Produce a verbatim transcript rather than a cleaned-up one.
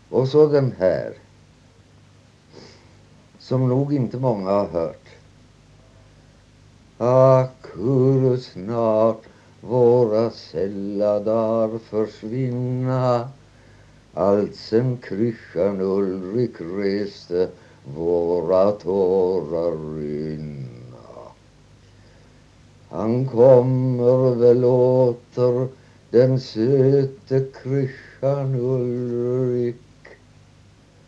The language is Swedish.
Och så den här, som nog inte många har hört. Ack, hur snart våra sälladar försvinna, allt sen Kristian Ulrik reste våra tårar rinna. Han kommer väl åter, den söte Kristian Ulrik,